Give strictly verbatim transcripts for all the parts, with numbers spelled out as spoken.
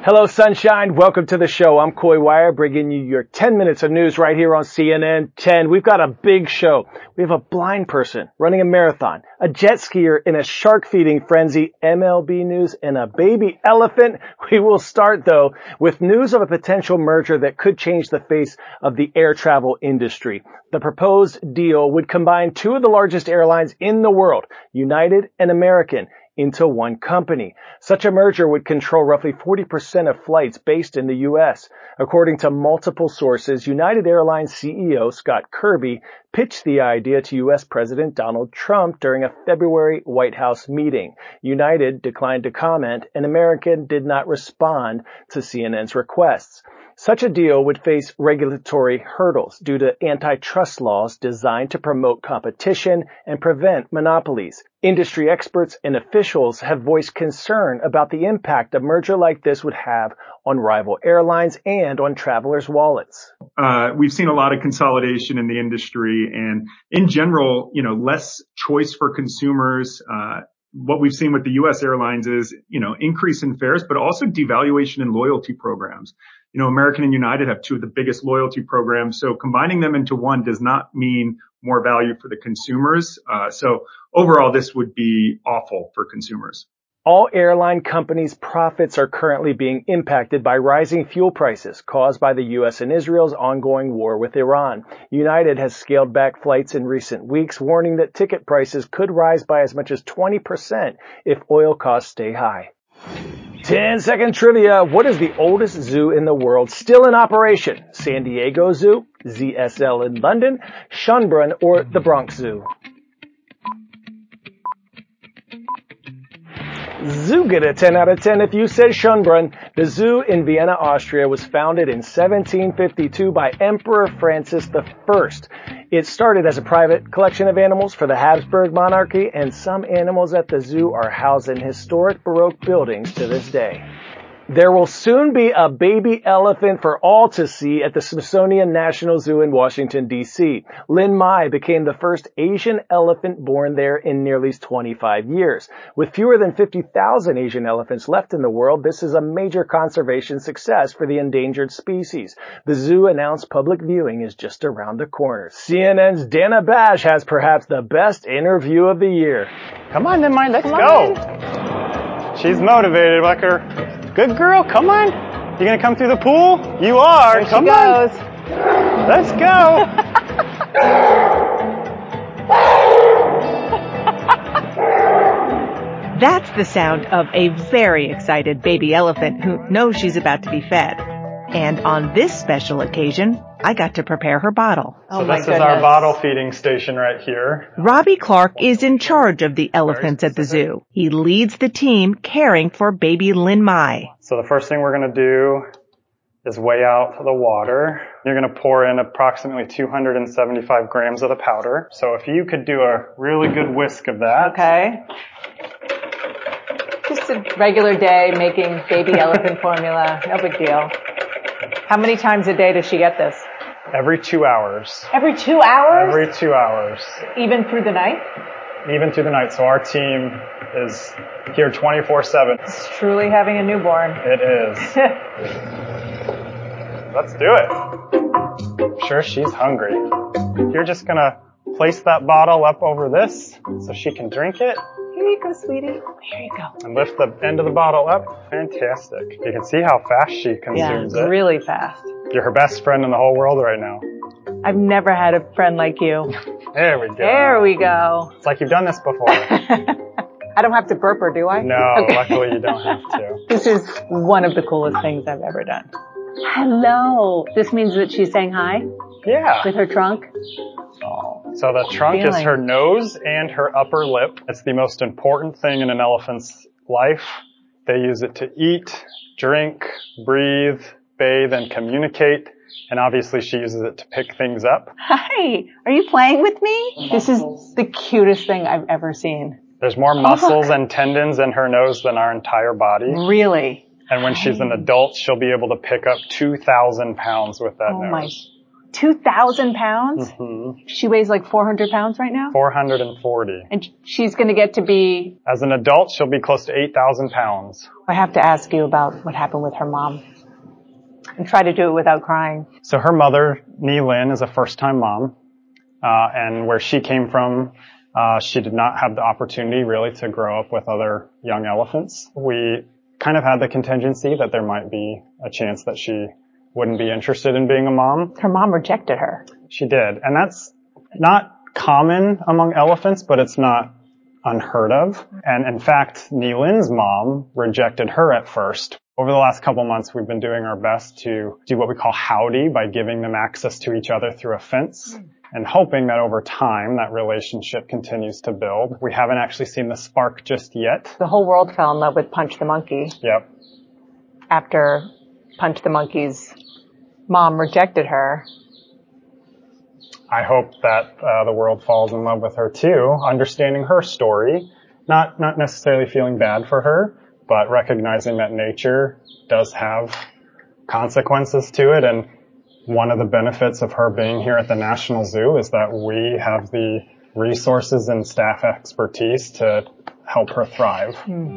Hello, sunshine. Welcome to the show. I'm Coy Wire, bringing you your ten minutes of news right here on C N N ten. We've got a big show. We have a blind person running a marathon, a jet skier in a shark feeding frenzy, M L B news, and a baby elephant. We will start, though, with news of a potential merger that could change the face of the air travel industry. The proposed deal would combine two of the largest airlines in the world, United and American, into one company. Such a merger would control roughly forty percent of flights based in the U S. According to multiple sources, United Airlines C E O Scott Kirby pitched the idea to U S President Donald Trump during a February White House meeting. United declined to comment, and American did not respond to C N N's requests. Such a deal would face regulatory hurdles due to antitrust laws designed to promote competition and prevent monopolies. Industry experts and officials have voiced concern about the impact a merger like this would have on rival airlines and on travelers' wallets. Uh, we've seen a lot of consolidation in the industry, and in general, you know, less choice for consumers. Uh, what we've seen with the U S airlines is, you know, increase in fares, but also devaluation in loyalty programs. You know, American and United have two of the biggest loyalty programs, so combining them into one does not mean more value for the consumers. Uh, so overall, this would be awful for consumers. All airline companies' profits are currently being impacted by rising fuel prices caused by the U S and Israel's ongoing war with Iran. United has scaled back flights in recent weeks, warning that ticket prices could rise by as much as twenty percent if oil costs stay high. ten second trivia. What is the oldest zoo in the world still in operation? San Diego Zoo, Z S L in London, Schönbrunn, or the Bronx Zoo? Zoo get a ten out of ten if you said Schönbrunn. The zoo in Vienna, Austria was founded in seventeen fifty-two by Emperor Francis the First. It started as a private collection of animals for the Habsburg monarchy, and some animals at the zoo are housed in historic Baroque buildings to this day. There will soon be a baby elephant for all to see at the Smithsonian National Zoo in Washington, D C Lin Mai became the first Asian elephant born there in nearly twenty-five years. With fewer than fifty thousand Asian elephants left in the world, this is a major conservation success for the endangered species. The zoo announced public viewing is just around the corner. C N N's Dana Bash has perhaps the best interview of the year. Come on, Lin Mai, let's Come go. on. She's motivated, like her. Good girl, come on. You gonna come through the pool? You are. There come she on. goes. Let's go. That's the sound of a very excited baby elephant who knows she's about to be fed. And on this special occasion, I got to prepare her bottle. Oh so my this goodness. is our bottle feeding station right here. Robbie Clark is in charge of the elephants at the zoo. He leads the team caring for baby Lin Mai. So the first thing we're gonna do is weigh out the water. You're gonna pour in approximately two hundred seventy-five grams of the powder. So if you could do a really good whisk of that. Okay. Just a regular day making baby elephant formula. No big deal. How many times a day does she get this? Every two hours. Every two hours? Every two hours. Even through the night? Even through the night. So our team is here twenty-four seven. It's truly having a newborn. It is. Let's do it. I'm sure she's hungry. You're just gonna place that bottle up over this so she can drink it. Here you go, sweetie. Here you go. And lift the end of the bottle up. Fantastic. You can see how fast she consumes Yeah, it. really fast. You're her best friend in the whole world right now. I've never had a friend like you. There we go. There we go. It's like you've done this before. I don't have to burp her, do I? No, Okay. luckily you don't have to. This is one of the coolest things I've ever done. Hello. This means that she's saying hi Yeah. with her trunk. So the trunk is Feeling. her nose and her upper lip. It's the most important thing in an elephant's life. They use it to eat, drink, breathe, bathe, and communicate. And obviously she uses it to pick things up. Hi. Are you playing with me? This is the cutest thing I've ever seen. There's more muscles and tendons in her nose than our entire body. Really? And when she's an adult, she'll be able to pick up two thousand pounds with that Oh nose. my two thousand pounds? Mm-hmm. She weighs like four hundred pounds right now? four hundred forty. And she's going to get to be... As an adult, she'll be close to eight thousand pounds. I have to ask you about what happened with her mom. And try to do it without crying. So her mother, Nee Lin, is a first-time mom. Uh, and where she came from, uh, she did not have the opportunity really to grow up with other young elephants. We kind of had the contingency that there might be a chance that she wouldn't be interested in being a mom. Her mom rejected her. She did. And that's not common among elephants, but it's not unheard of. And in fact, Nee Lin's mom rejected her at first. Over the last couple months, we've been doing our best to do what we call howdy by giving them access to each other through a fence and hoping that over time that relationship continues to build. We haven't actually seen the spark just yet. The whole world fell in love with Punch the Monkey. Yep. After Punch the Monkey's mom rejected her. I hope that uh, the world falls in love with her too, understanding her story, not not necessarily feeling bad for her, but recognizing that nature does have consequences to it. And one of the benefits of her being here at the National Zoo is that we have the resources and staff expertise to help her thrive.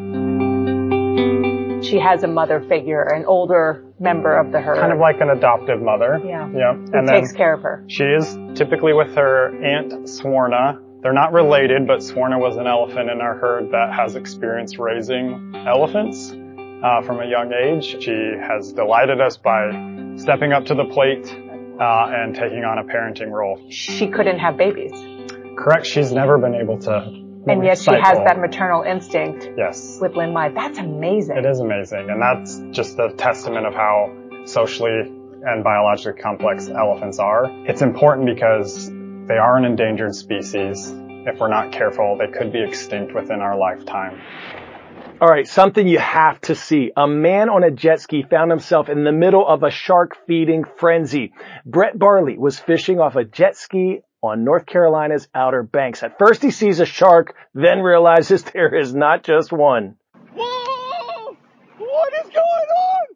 Hmm. She has a mother figure, an older member of the herd. Kind of like an adoptive mother. Yeah. Yeah. Who and takes then care of her. She is typically with her aunt Swarna. They're not related, but Swarna was an elephant in our herd that has experience raising elephants uh, from a young age. She has delighted us by stepping up to the plate uh, and taking on a parenting role. She couldn't have babies. Correct. She's never been able to. And yet cycle. she has that maternal instinct. Yes. With Lin Mai. That's amazing. It is amazing. And that's just a testament of how socially and biologically complex elephants are. It's important because they are an endangered species. If we're not careful, they could be extinct within our lifetime. All right, something you have to see. A man on a jet ski found himself in the middle of a shark feeding frenzy. Brett Barley was fishing off a jet ski on North Carolina's Outer Banks. At first he sees a shark, then realizes there is not just one. Whoa! What is going on?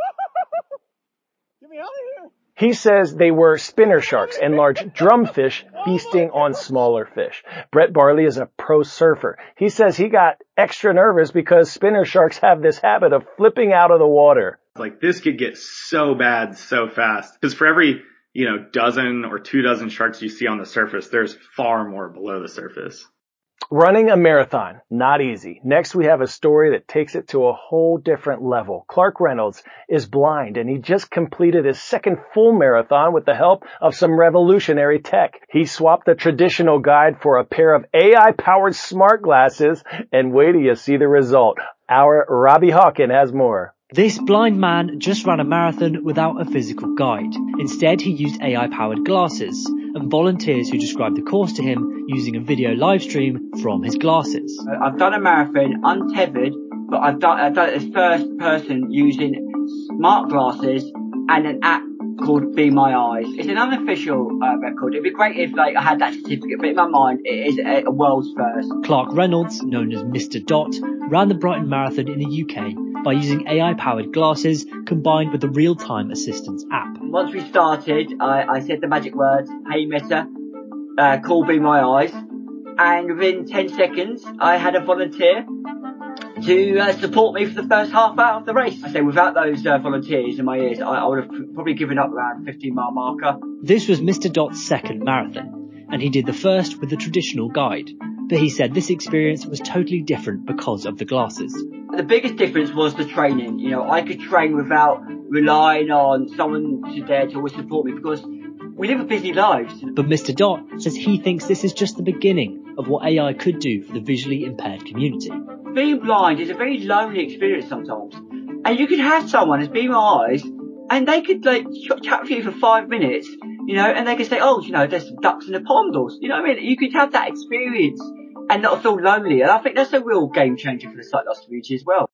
Get me out of here. He says they were spinner sharks and large drumfish feasting on smaller fish. Brett Barley is a pro surfer. He says he got extra nervous because spinner sharks have this habit of flipping out of the water. Like, this could get so bad so fast. Because for every, you know, dozen or two dozen sharks you see on the surface, there's far more below the surface. Running a marathon, not easy. Next, we have a story that takes it to a whole different level. Clark Reynolds is blind, and he just completed his second full marathon with the help of some revolutionary tech. He swapped the traditional guide for a pair of A I-powered smart glasses, and wait till you see the result. Our Robbie Hawkin has more. This blind man just ran a marathon without a physical guide. Instead, he used A I-powered glasses and volunteers who described the course to him using a video live stream from his glasses. I've done a marathon untethered, but I've done, I've done it as first person using smart glasses and an app called Be My Eyes. It's an unofficial uh, record. It'd be great if like I had that certificate, but in my mind, it is a, a world's first. Clark Reynolds, known as Mister Dot, ran the Brighton Marathon in the U K by using A I-powered glasses combined with the real-time assistance app. Once we started, I, I said the magic words, "Hey Meta, uh, call Be My Eyes," and within ten seconds, I had a volunteer to uh, support me for the first half hour of the race. I say without those uh, volunteers in my ears, I, I would have probably given up around fifteen mile marker. This was Mister Dot's second marathon, and he did the first with the traditional guide. But he said this experience was totally different because of the glasses. The biggest difference was the training. You know, I could train without relying on someone to there to always support me because we live a busy lives. But Mister Dot says he thinks this is just the beginning of what A I could do for the visually impaired community. Being blind is a very lonely experience sometimes. And you could have someone as Be My Eyes and they could like chat with you for five minutes, you know, and they could say, oh, you know, there's some ducks in the pond, or, you know what I mean? You could have that experience and not feel lonely. And I think that's a real game changer for the sight loss community as well.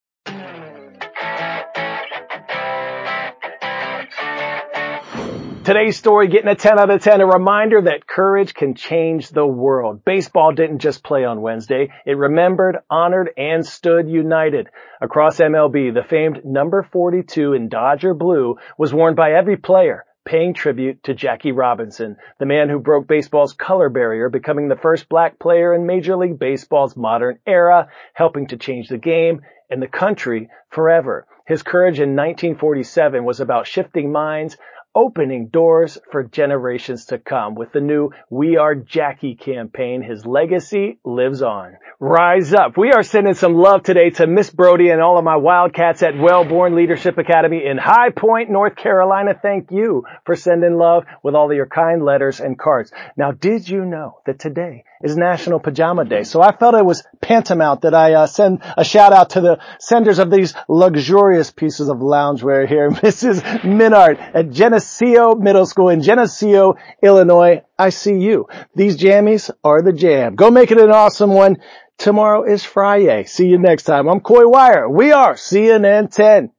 Today's story getting a ten out of ten, a reminder that courage can change the world. Baseball didn't just play on Wednesday. It remembered, honored, and stood united. Across M L B, the famed number forty-two in Dodger blue was worn by every player, paying tribute to Jackie Robinson, the man who broke baseball's color barrier, becoming the first black player in Major League Baseball's modern era, helping to change the game and the country forever. His courage in nineteen forty-seven was about shifting minds, opening doors for generations to come. With the new We Are Jackie campaign, his legacy lives on. Rise up. We are sending some love today to Miss Brody and all of my Wildcats at Wellborn Leadership Academy in High Point, North Carolina. Thank you for sending love with all of your kind letters and cards. Now, did you know that today is National Pajama Day? So I felt it was tantamount that I uh, send a shout out to the senders of these luxurious pieces of loungewear here. Missus Minard at Geneseo Middle School in Geneseo, Illinois. I see you. These jammies are the jam. Go make it an awesome one. Tomorrow is Friday. See you next time. I'm Coy Wire. We are C N N ten.